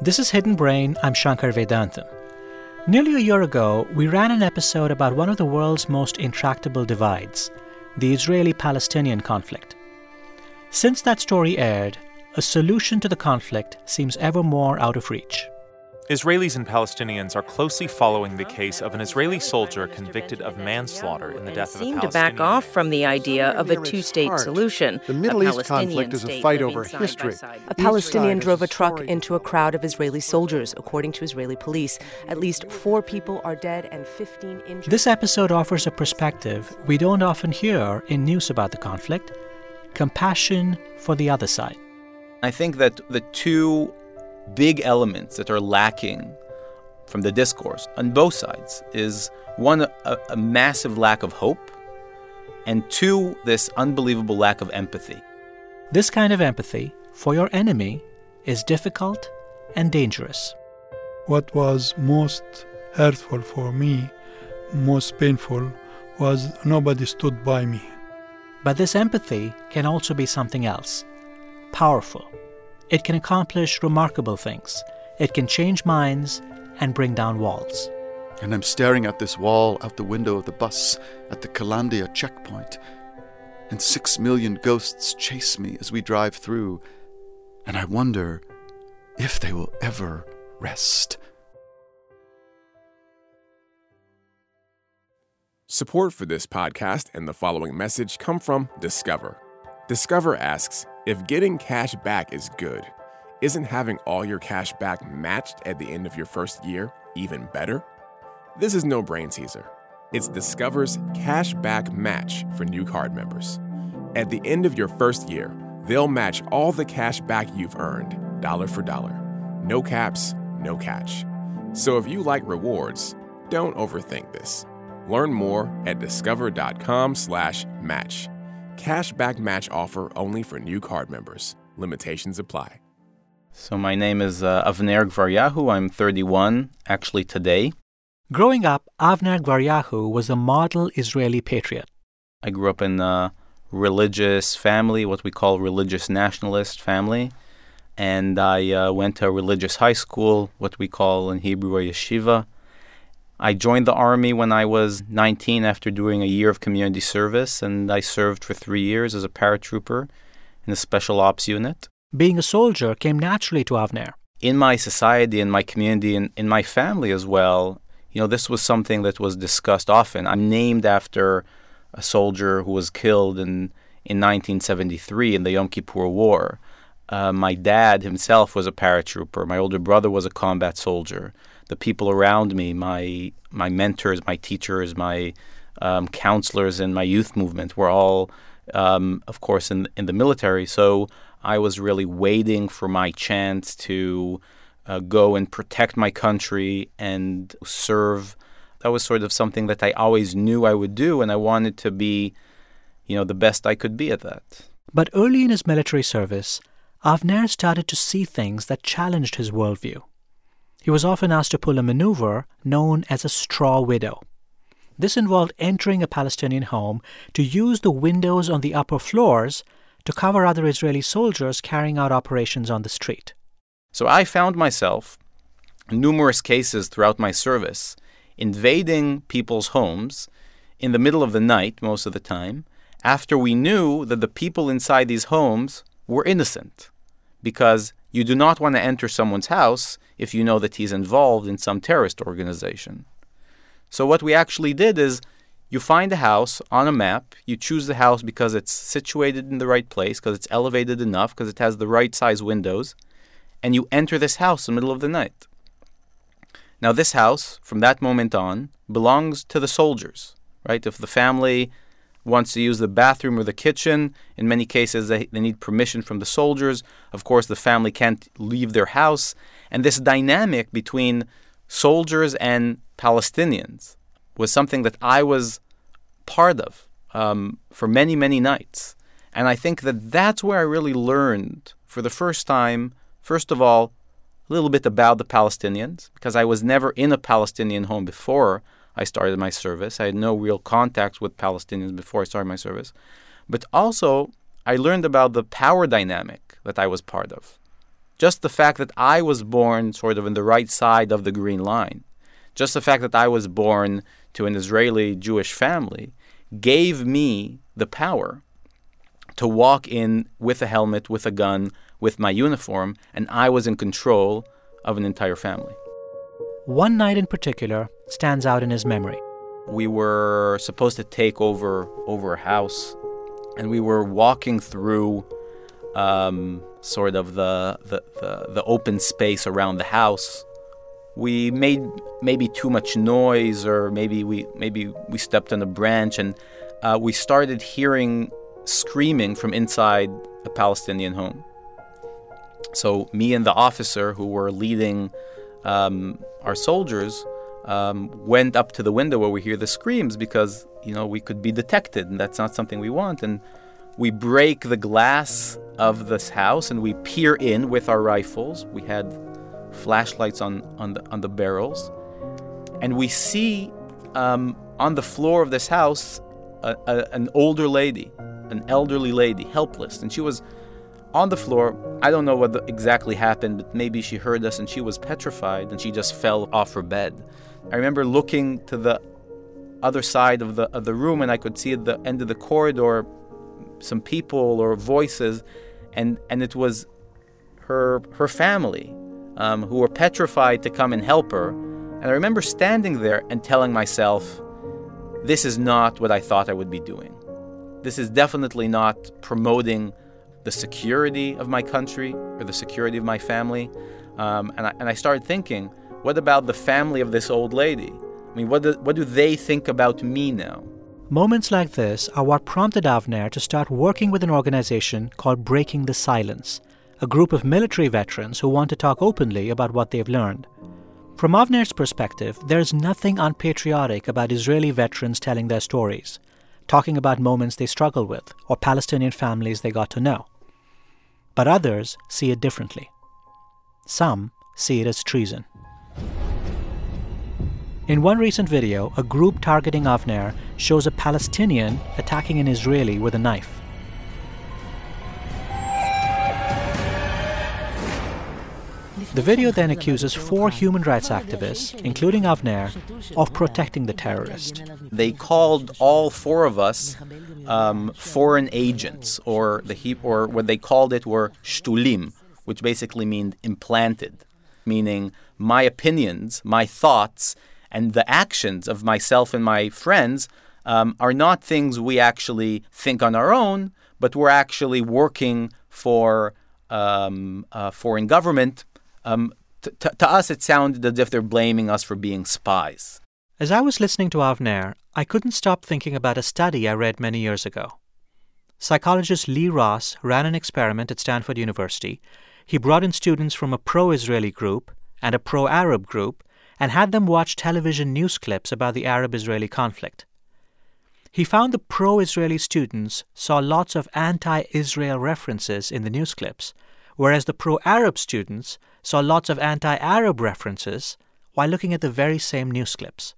This is Hidden Brain. I'm Shankar Vedantam. Nearly a year ago, we ran an episode about one of the world's most intractable divides, the Israeli-Palestinian conflict. Since that story aired, a solution to the conflict seems ever more out of reach. Israelis and Palestinians are closely following the case of an Israeli soldier convicted of manslaughter in the death of a Palestinian. Seem to back off from the idea of a two-state solution. The Middle East conflict is a fight over history. A Palestinian drove a truck into a crowd of Israeli soldiers, according to Israeli police. At least 4 people are dead and 15 injured. This episode offers a perspective we don't often hear in news about the conflict: compassion for the other side. I think that the two big elements that are lacking from the discourse on both sides is, one, a massive lack of hope, and two, this unbelievable lack of empathy. This kind of empathy for your enemy is difficult and dangerous. What was most hurtful for me, most painful, was nobody stood by me. But this empathy can also be something else, powerful. It can accomplish remarkable things. It can change minds and bring down walls. And I'm staring at this wall out the window of the bus at the Kalandia checkpoint. And 6 million ghosts chase me as we drive through. And I wonder if they will ever rest. Support for this podcast and the following message come from Discover. Discover asks, if getting cash back is good, isn't having all your cash back matched at the end of your first year even better? This is no brain teaser. It's Discover's Cash Back Match for new card members. At the end of your first year, they'll match all the cash back you've earned, dollar for dollar. No caps, no catch. So if you like rewards, don't overthink this. Learn more at discover.com/match. Cashback match offer only for new card members. Limitations apply. So my name is Avner Gvaryahu. I'm 31, actually today. Growing up, Avner Gvaryahu was a model Israeli patriot. I grew up in a religious family, what we call religious nationalist family. And I went to a religious high school, what we call in Hebrew a yeshiva. I joined the Army when I was 19 after doing a year of community service, and I served for 3 years as a paratrooper in the Special Ops Unit. Being a soldier came naturally to Avner. In my society, in my community, and in my family as well, this was something that was discussed often. I'm named after a soldier who was killed in 1973 in the Yom Kippur War. My dad himself was a paratrooper. My older brother was a combat soldier. The people around me, my mentors, my teachers, my counselors in my youth movement were all, of course, in the military. So I was really waiting for my chance to go and protect my country and serve. That was sort of something that I always knew I would do, and I wanted to be, the best I could be at that. But early in his military service, Avner started to see things that challenged his worldview. He was often asked to pull a maneuver known as a straw widow. This involved entering a Palestinian home to use the windows on the upper floors to cover other Israeli soldiers carrying out operations on the street. So I found myself, in numerous cases throughout my service, invading people's homes in the middle of the night, most of the time, after we knew that the people inside these homes were innocent, because you do not want to enter someone's house if you know that he's involved in some terrorist organization. So what we actually did is you find a house on a map, you choose the house because it's situated in the right place, because it's elevated enough, because it has the right size windows, and you enter this house in the middle of the night. Now this house, from that moment on, belongs to the soldiers, right? If the family wants to use the bathroom or the kitchen, in many cases they need permission from the soldiers. Of course, the family can't leave their house. And this dynamic between soldiers and Palestinians was something that I was part of for many, many nights. And I think that that's where I really learned for the first time, first of all, a little bit about the Palestinians, because I was never in a Palestinian home before I started my service. I had no real contact with Palestinians before I started my service. But also, I learned about the power dynamic that I was part of. Just the fact that I was born sort of on the right side of the green line, just the fact that I was born to an Israeli Jewish family gave me the power to walk in with a helmet, with a gun, with my uniform, and I was in control of an entire family. One night in particular stands out in his memory. We were supposed to take over a house, and we were walking through sort of the open space around the house. We made maybe too much noise, or maybe we stepped on a branch, and we started hearing screaming from inside a Palestinian home. So me and the officer who were leading our soldiers went up to the window where we hear the screams, because, we could be detected, and that's not something we want. And we break the glass of this house and we peer in with our rifles. We had flashlights on the barrels, and we see on the floor of this house an older lady, an elderly lady, helpless, and she was on the floor. I don't know what exactly happened, but maybe she heard us and she was petrified and she just fell off her bed. I remember looking to the other side of the room, and I could see at the end of the corridor some people or voices, and it was her family who were petrified to come and help her. And I remember standing there and telling myself, this is not what I thought I would be doing. This is definitely not promoting the security of my country or the security of my family. And I started thinking, what about the family of this old lady? I mean, what do they think about me now? Moments like this are what prompted Avner to start working with an organization called Breaking the Silence, a group of military veterans who want to talk openly about what they've learned. From Avner's perspective, there's nothing unpatriotic about Israeli veterans telling their stories, talking about moments they struggled with or Palestinian families they got to know. But others see it differently. Some see it as treason. In one recent video, a group targeting Avner shows a Palestinian attacking an Israeli with a knife. The video then accuses 4 human rights activists, including Avner, of protecting the terrorist. They called all 4 of us foreign agents, or what they called it were shtulim, which basically means implanted, meaning my opinions, my thoughts, and the actions of myself and my friends are not things we actually think on our own, but we're actually working for a foreign government. To us, it sounded as if they're blaming us for being spies. As I was listening to Avner, I couldn't stop thinking about a study I read many years ago. Psychologist Lee Ross ran an experiment at Stanford University. He brought in students from a pro-Israeli group and a pro-Arab group and had them watch television news clips about the Arab-Israeli conflict. He found the pro-Israeli students saw lots of anti-Israel references in the news clips, whereas the pro-Arab students saw lots of anti-Arab references while looking at the very same news clips.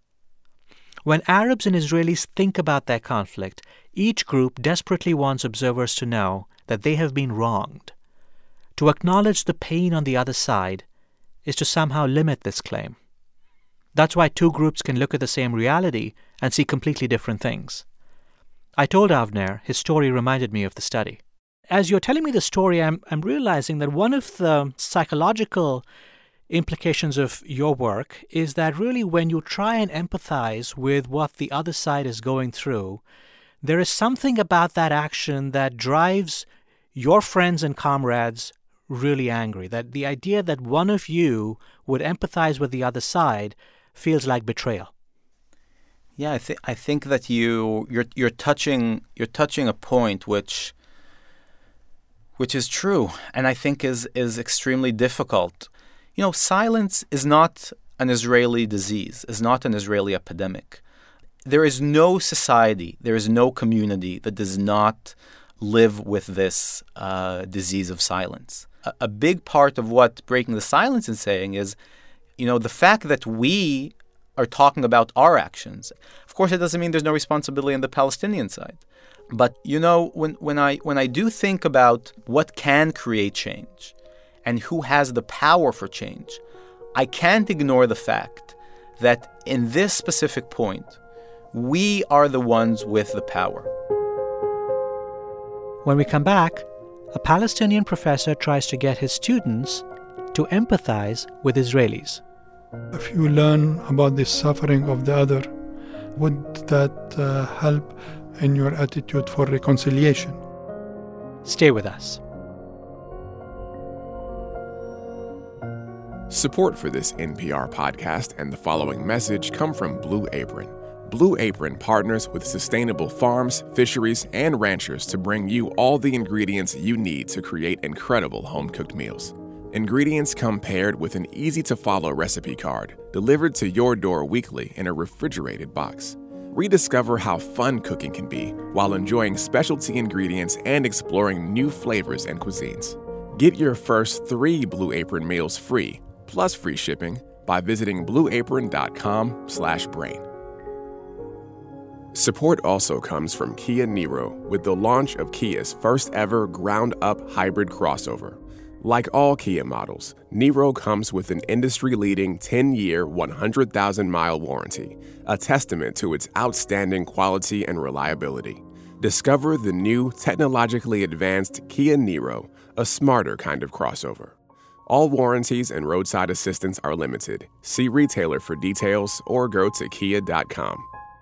When Arabs and Israelis think about their conflict, each group desperately wants observers to know that they have been wronged. To acknowledge the pain on the other side is to somehow limit this claim. That's why 2 groups can look at the same reality and see completely different things. I told Avner his story reminded me of the study. As you're telling me the story, I'm realizing that one of the psychological implications of your work is that really when you try and empathize with what the other side is going through, there is something about that action that drives your friends and comrades really angry. That the idea that one of you would empathize with the other side feels like betrayal. Yeah, I think that you're touching a point which is true, and I think is extremely difficult. Silence is not an Israeli disease, is not an Israeli epidemic. There is no society, there is no community that does not live with this disease of silence. A big part of what Breaking the Silence is saying is, the fact that we are talking about our actions. Of course, it doesn't mean there's no responsibility on the Palestinian side. But, when I do think about what can create change, and who has the power for change, I can't ignore the fact that in this specific point, we are the ones with the power. When we come back, a Palestinian professor tries to get his students to empathize with Israelis. If you learn about the suffering of the other, would that help in your attitude for reconciliation? Stay with us. Support for this NPR podcast and the following message come from Blue Apron. Blue Apron partners with sustainable farms, fisheries, and ranchers to bring you all the ingredients you need to create incredible home-cooked meals. Ingredients come paired with an easy-to-follow recipe card delivered to your door weekly in a refrigerated box. Rediscover how fun cooking can be while enjoying specialty ingredients and exploring new flavors and cuisines. Get your first 3 Blue Apron meals free, plus free shipping, by visiting blueapron.com/brain. Support also comes from Kia Niro with the launch of Kia's first ever ground-up hybrid crossover. Like all Kia models, Niro comes with an industry-leading 10-year, 100,000-mile warranty, a testament to its outstanding quality and reliability. Discover the new, technologically advanced Kia Niro, a smarter kind of crossover. All warranties and roadside assistance are limited. See retailer for details or go to kia.com.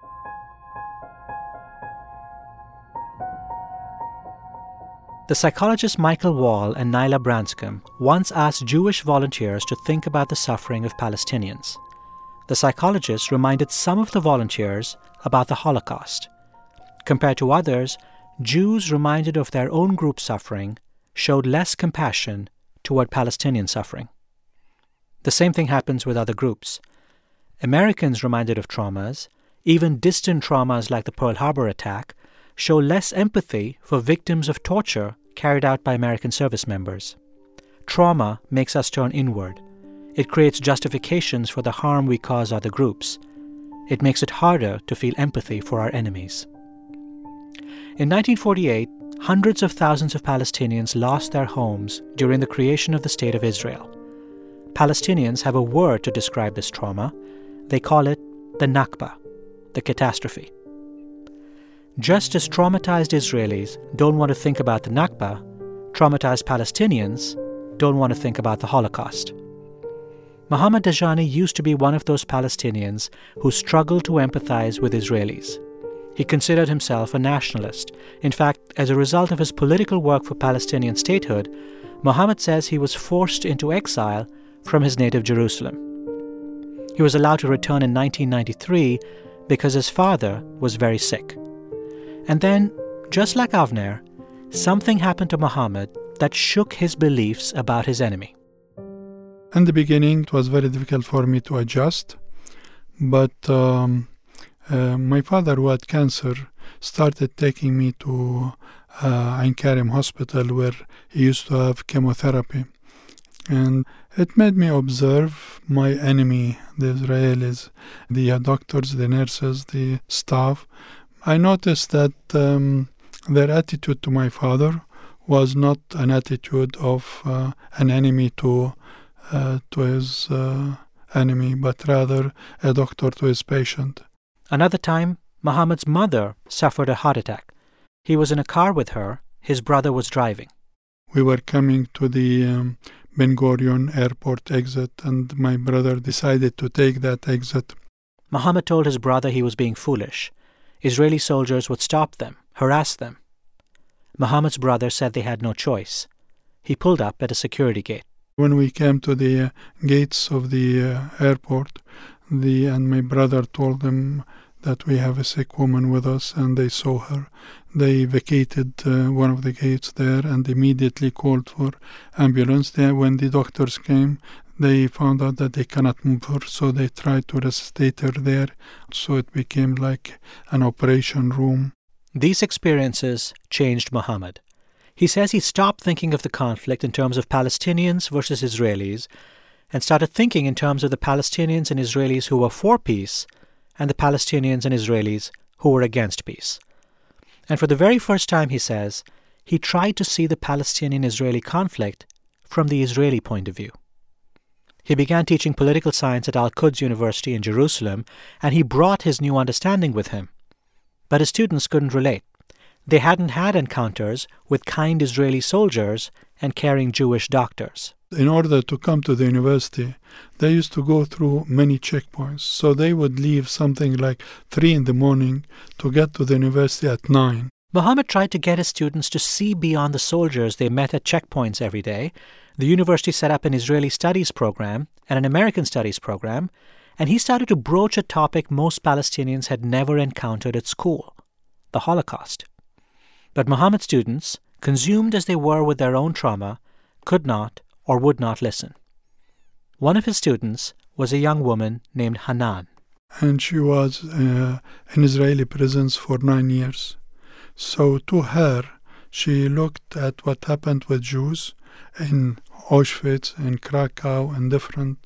The psychologists Michael Wall and Naila Branscombe once asked Jewish volunteers to think about the suffering of Palestinians. The psychologists reminded some of the volunteers about the Holocaust. Compared to others, Jews reminded of their own group's suffering showed less compassion toward Palestinian suffering. The same thing happens with other groups. Americans reminded of traumas, even distant traumas like the Pearl Harbor attack, show less empathy for victims of torture carried out by American service members. Trauma makes us turn inward. It creates justifications for the harm we cause other groups. It makes it harder to feel empathy for our enemies. In 1948, hundreds of thousands of Palestinians lost their homes during the creation of the State of Israel. Palestinians have a word to describe this trauma. They call it the Nakba, the catastrophe. Just as traumatized Israelis don't want to think about the Nakba, traumatized Palestinians don't want to think about the Holocaust. Mohammad Dajani used to be one of those Palestinians who struggled to empathize with Israelis. He considered himself a nationalist. In fact, as a result of his political work for Palestinian statehood, Mohammad says he was forced into exile from his native Jerusalem. He was allowed to return in 1993 because his father was very sick. And then, just like Avner, something happened to Mohammad that shook his beliefs about his enemy. In the beginning, it was very difficult for me to adjust, but my father, who had cancer, started taking me to Ain Karim Hospital, where he used to have chemotherapy. And it made me observe my enemy, the Israelis, the doctors, the nurses, the staff. I noticed that their attitude to my father was not an attitude of an enemy to his enemy, but rather a doctor to his patient. Another time, Mohammad's mother suffered a heart attack. He was in a car with her. His brother was driving. We were coming to the Ben Gurion airport exit, and my brother decided to take that exit. Mohammad told his brother he was being foolish. Israeli soldiers would stop them, harass them. Mohammad's brother said they had no choice. He pulled up at a security gate. When we came to the gates of the airport, and my brother told them that we have a sick woman with us, and they saw her. They vacated one of the gates there and immediately called for ambulance. When the doctors came, they found out that they cannot move her, so they tried to resuscitate her there. So it became like an operation room. These experiences changed Mohammad. He says he stopped thinking of the conflict in terms of Palestinians versus Israelis and started thinking in terms of the Palestinians and Israelis who were for peace and the Palestinians and Israelis who were against peace. And for the very first time, he says, he tried to see the Palestinian-Israeli conflict from the Israeli point of view. He began teaching political science at Al-Quds University in Jerusalem, and he brought his new understanding with him. But his students couldn't relate. They hadn't had encounters with kind Israeli soldiers and caring Jewish doctors. In order to come to the university, they used to go through many checkpoints. So they would leave something like 3 in the morning to get to the university at 9. Mohammed tried to get his students to see beyond the soldiers they met at checkpoints every day. The university set up an Israeli studies program and an American studies program, and he started to broach a topic most Palestinians had never encountered at school, the Holocaust. But Mohammed's students, consumed as they were with their own trauma, could not or would not listen. One of his students was a young woman named Hanan. And she was in Israeli prisons for 9 years. So to her, she looked at what happened with Jews in Auschwitz, in Krakow, and different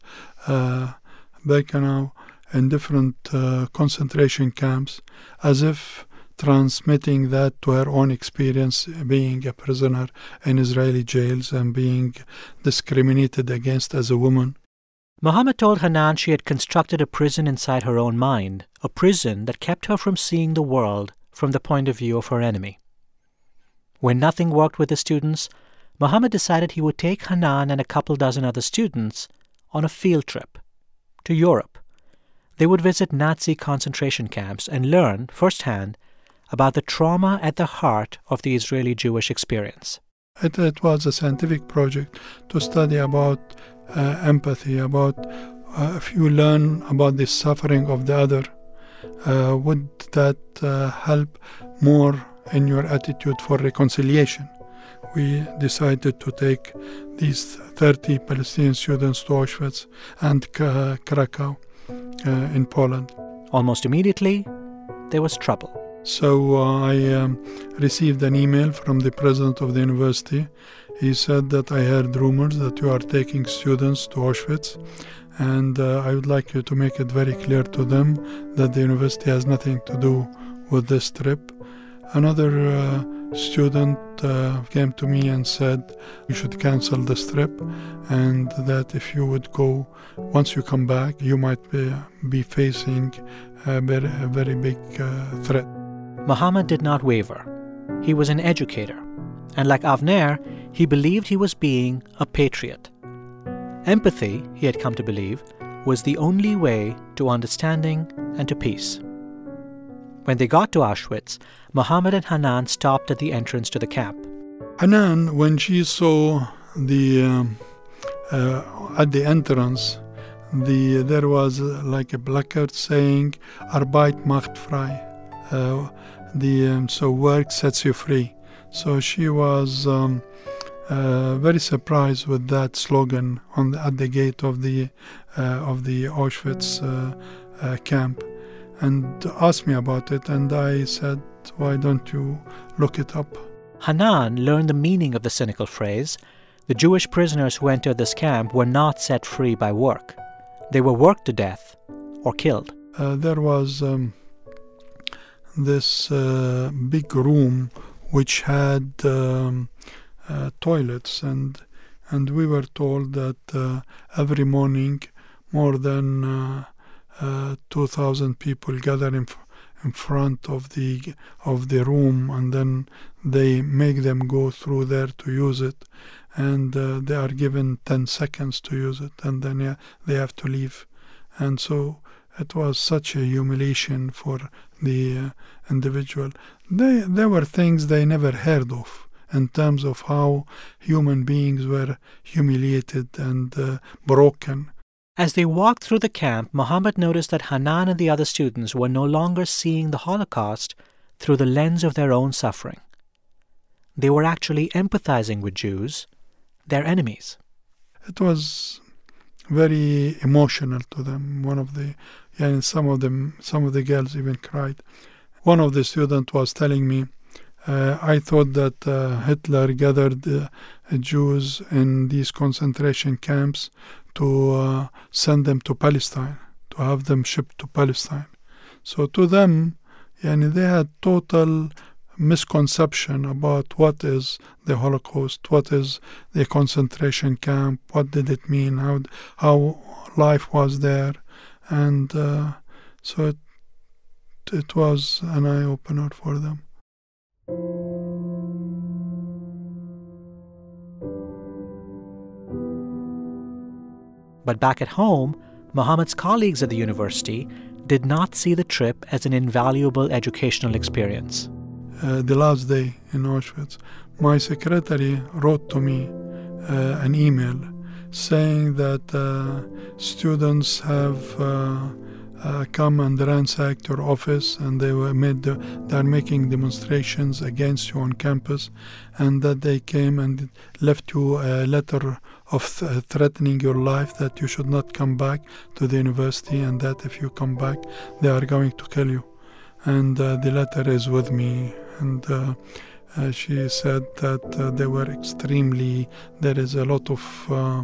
Birkenau, and different concentration camps, as if transmitting that to her own experience being a prisoner in Israeli jails and being discriminated against as a woman. Mohammed told Hanan she had constructed a prison inside her own mind, a prison that kept her from seeing the world from the point of view of her enemy. When nothing worked with the students, Mohammed decided he would take Hanan and a couple dozen other students on a field trip to Europe. They would visit Nazi concentration camps and learn firsthand about the trauma at the heart of the Israeli Jewish experience. It was a scientific project to study about empathy, about if you learn about the suffering of the other, would that help more in your attitude for reconciliation? We decided to take these 30 Palestinian students to Auschwitz and Krakow in Poland. Almost immediately, there was trouble. So I received an email from the president of the university. He said that I heard rumors that you are taking students to Auschwitz, and I would like you to make it very clear to them that the university has nothing to do with this trip. Another student came to me and said you should cancel this trip, and that if you would go, once you come back, you might be facing a very big threat. Mohammed did not waver. He was an educator, and like Avner, he believed he was being a patriot. Empathy, he had come to believe, was the only way to understanding and to peace. When they got to Auschwitz, Mohammed and Hanan stopped at the entrance to the camp. Hanan, when she saw the at the entrance, there was like a placard saying "Arbeit macht frei," so work sets you free. So she was very surprised with that slogan at the gate of the Auschwitz camp, and asked me about it, and I said, why don't you look it up? Hanan learned the meaning of the cynical phrase. The Jewish prisoners who entered this camp were not set free by work. They were worked to death or killed. There was this big room which had toilets, and we were told that every morning more than 2,000 people gather in front of the room, and then they make them go through there to use it, and they are given 10 seconds to use it, and then they have to leave. And so it was such a humiliation for the individual. There were things they never heard of in terms of how human beings were humiliated and broken. As they walked through the camp, Mohammed noticed that Hanan and the other students were no longer seeing the Holocaust through the lens of their own suffering. They were actually empathizing with Jews, their enemies. It was very emotional to them. Some of the girls even cried. One of the students was telling me, I thought that Hitler gathered Jews in these concentration camps to send them to Palestine, to have them shipped to Palestine. So to them, they had total misconception about what is the Holocaust, what is the concentration camp, what did it mean, how life was there. And so it was an eye-opener for them. But back at home, Mohammad's colleagues at the university did not see the trip as an invaluable educational experience. The last day in Auschwitz, my secretary wrote to me an email saying that students have come and ransacked your office, and they're making demonstrations against you on campus, and that they came and left you a letter of threatening your life, that you should not come back to the university, and that if you come back, they are going to kill you. And the letter is with me, and she said that they were there is a lot of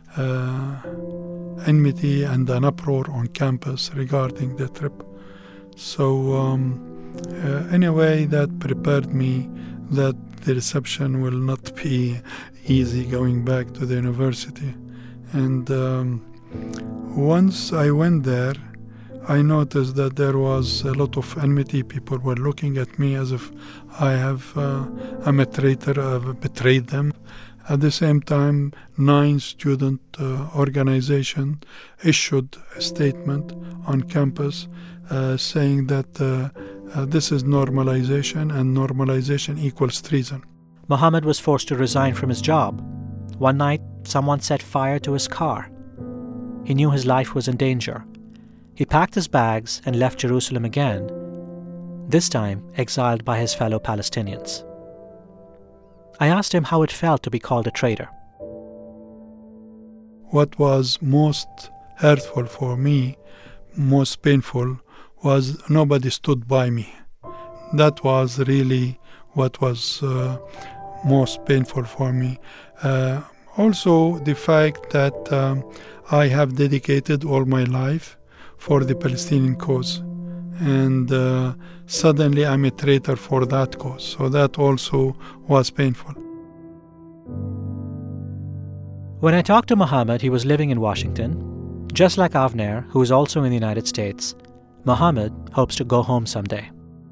enmity and an uproar on campus regarding the trip. So anyway, that prepared me that the reception will not be easy going back to the university. And once I went there, I noticed that there was a lot of enmity. People were looking at me as if I'm a traitor, I've betrayed them. At the same time, 9 student organizations issued a statement on campus saying that this is normalization, and normalization equals treason. Mohammad was forced to resign from his job. One night, someone set fire to his car. He knew his life was in danger. He packed his bags and left Jerusalem again, this time exiled by his fellow Palestinians. I asked him how it felt to be called a traitor. What was most hurtful for me, most painful, was nobody stood by me. That was really what was most painful for me. Also, the fact that I have dedicated all my life for the Palestinian cause, and suddenly I'm a traitor for that cause. So that also was painful. When I talked to Mohammed, he was living in Washington. Just like Avner, who is also in the United States, Mohammed hopes to go home someday.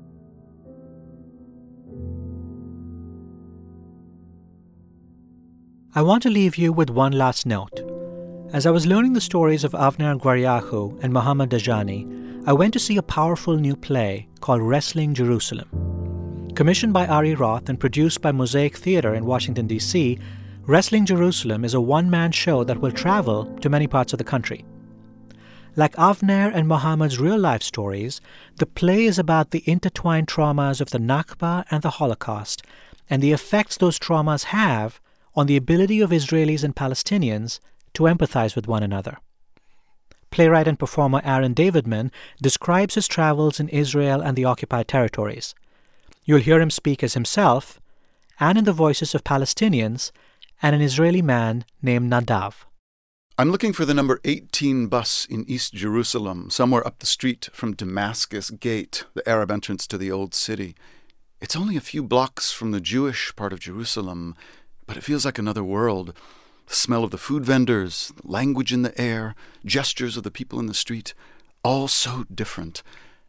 I want to leave you with one last note. As I was learning the stories of Avner Gwaryahu and Mohammad Dajani, I went to see a powerful new play called Wrestling Jerusalem. Commissioned by Ari Roth and produced by Mosaic Theater in Washington, D.C., Wrestling Jerusalem is a one-man show that will travel to many parts of the country. Like Avner and Mohammad's real-life stories, the play is about the intertwined traumas of the Nakba and the Holocaust and the effects those traumas have on the ability of Israelis and Palestinians to empathize with one another. Playwright and performer Aaron Davidman describes his travels in Israel and the occupied territories. You'll hear him speak as himself and in the voices of Palestinians and an Israeli man named Nadav. I'm looking for the number 18 bus in East Jerusalem, somewhere up the street from Damascus Gate, the Arab entrance to the Old City. It's only a few blocks from the Jewish part of Jerusalem, but it feels like another world. The smell of the food vendors, the language in the air, gestures of the people in the street, all so different.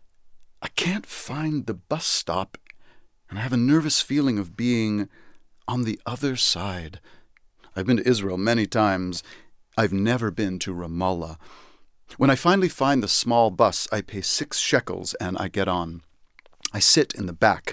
I can't find the bus stop, and I have a nervous feeling of being on the other side. I've been to Israel many times. I've never been to Ramallah. When I finally find the small bus, I pay 6 shekels and I get on. I sit in the back.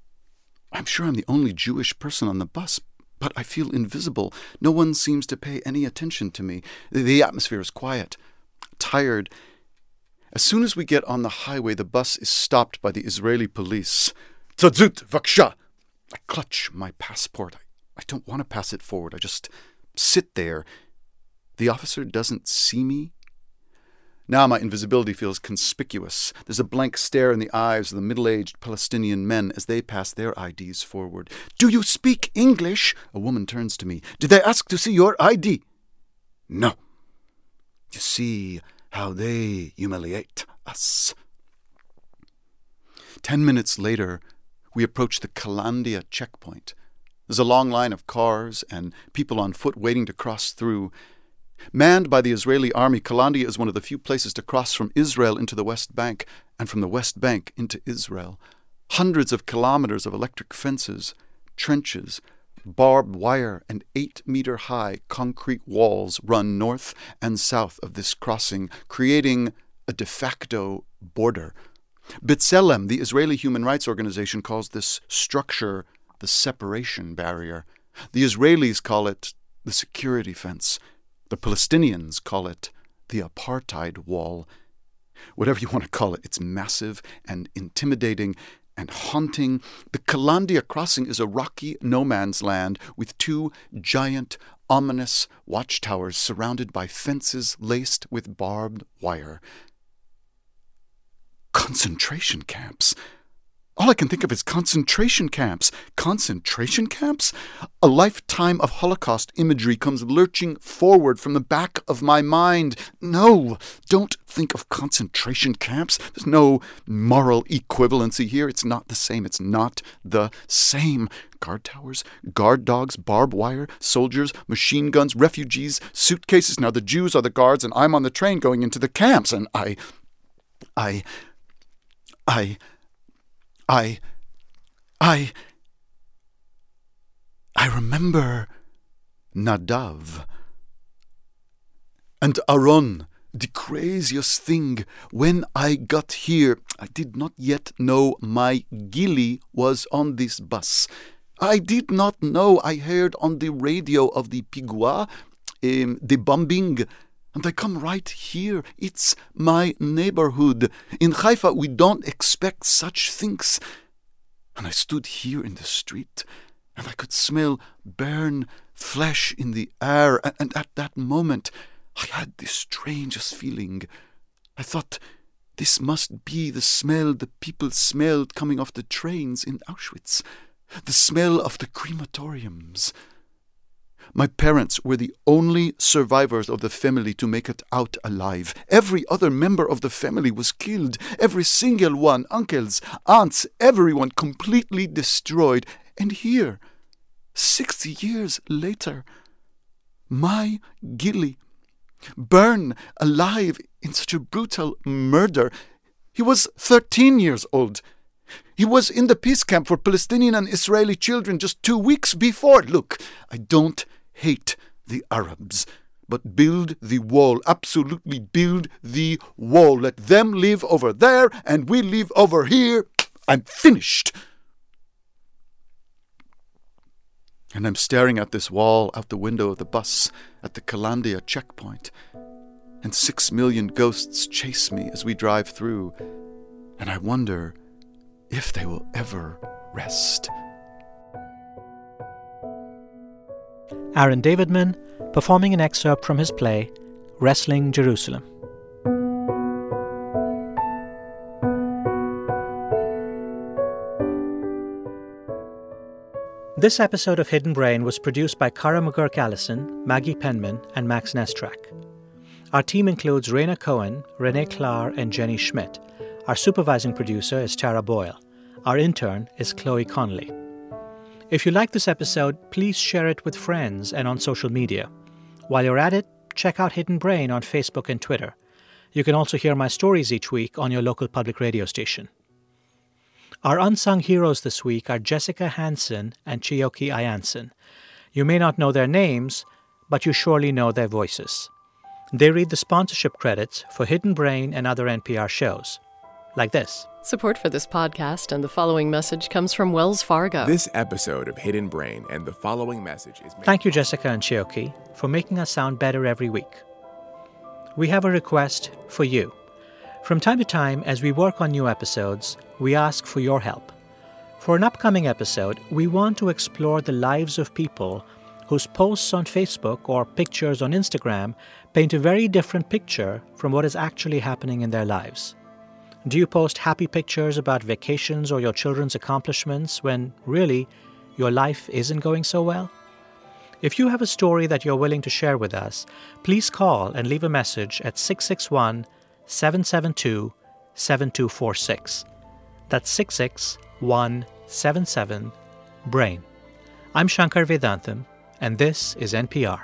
I'm sure I'm the only Jewish person on the bus, but I feel invisible. No one seems to pay any attention to me. The atmosphere is quiet, tired. As soon as we get on the highway, the bus is stopped by the Israeli police. Tzadzut, vaksha! I clutch my passport. I don't want to pass it forward. I just sit there. The officer doesn't see me. Now my invisibility feels conspicuous. There's a blank stare in the eyes of the middle-aged Palestinian men as they pass their IDs forward. "Do you speak English?" A woman turns to me. "Did they ask to see your ID?" "No." You see how they humiliate us. 10 minutes later, we approach the Kalandia checkpoint. There's a long line of cars and people on foot waiting to cross through. Manned by the Israeli army, Kalandia is one of the few places to cross from Israel into the West Bank and from the West Bank into Israel. Hundreds of kilometers of electric fences, trenches, barbed wire, and 8-meter-high concrete walls run north and south of this crossing, creating a de facto border. B'Tselem, the Israeli human rights organization, calls this structure the separation barrier. The Israelis call it the security fence. The Palestinians call it the apartheid wall. Whatever you want to call it, it's massive and intimidating and haunting. The Kalandia crossing is a rocky no man's land with 2 giant, ominous watchtowers surrounded by fences laced with barbed wire. Concentration camps. All I can think of is concentration camps. Concentration camps? A lifetime of Holocaust imagery comes lurching forward from the back of my mind. No, don't think of concentration camps. There's no moral equivalency here. It's not the same. It's not the same. Guard towers, guard dogs, barbed wire, soldiers, machine guns, refugees, suitcases. Now the Jews are the guards and I'm on the train going into the camps, and I remember Nadav and Aaron, the craziest thing. When I got here, I did not yet know my Gili was on this bus. I did not know. I heard on the radio of the pigua, the bombing, and I come right here. It's my neighborhood. In Haifa, we don't expect such things. And I stood here in the street, and I could smell burn flesh in the air. And at that moment, I had the strangest feeling. I thought, this must be the smell the people smelled coming off the trains in Auschwitz. The smell of the crematoriums. My parents were the only survivors of the family to make it out alive. Every other member of the family was killed. Every single one, uncles, aunts, everyone completely destroyed. And here, 60 years later, my Gili, burned alive in such a brutal murder. He was 13 years old. He was in the peace camp for Palestinian and Israeli children just 2 weeks before. Look, I don't hate the Arabs, but build the wall. Absolutely build the wall. Let them live over there and we live over here. I'm finished. And I'm staring at this wall out the window of the bus at the Kalandia checkpoint. And 6 million ghosts chase me as we drive through. And I wonder if they will ever rest. Aaron Davidman performing an excerpt from his play, Wrestling Jerusalem. This episode of Hidden Brain was produced by Kara McGurk-Allison, Maggie Penman, and Max Nestrak. Our team includes Raina Cohen, Renee Klahr, and Jenny Schmidt. Our supervising producer is Tara Boyle. Our intern is Chloe Connolly. If you like this episode, please share it with friends and on social media. While you're at it, check out Hidden Brain on Facebook and Twitter. You can also hear my stories each week on your local public radio station. Our unsung heroes this week are Jessica Hansen and Chiyoki Ayanson. You may not know their names, but you surely know their voices. They read the sponsorship credits for Hidden Brain and other NPR shows. Like this. Support for this podcast and the following message comes from Wells Fargo. This episode of Hidden Brain and the following message is... Thank you, Jessica and Chiyoki, for making us sound better every week. We have a request for you. From time to time, as we work on new episodes, we ask for your help. For an upcoming episode, we want to explore the lives of people whose posts on Facebook or pictures on Instagram paint a very different picture from what is actually happening in their lives. Do you post happy pictures about vacations or your children's accomplishments when, really, your life isn't going so well? If you have a story that you're willing to share with us, please call and leave a message at 661-772-7246. That's 661-772-7246. 877-BRAIN. I'm Shankar Vedantam, and this is NPR.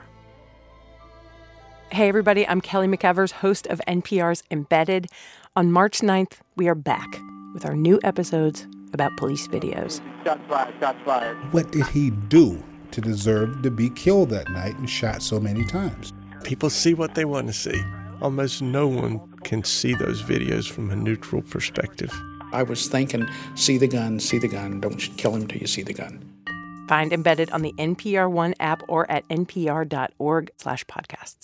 Hey, everybody, I'm Kelly McEvers, host of NPR's Embedded. On March 9th, we are back with our new episodes about police videos. Shots fired, shots fired. What did he do to deserve to be killed that night and shot so many times? People see what they want to see. Almost no one can see those videos from a neutral perspective. I was thinking, see the gun, don't kill him till you see the gun. Find Embedded on the NPR One app or at npr.org/podcasts.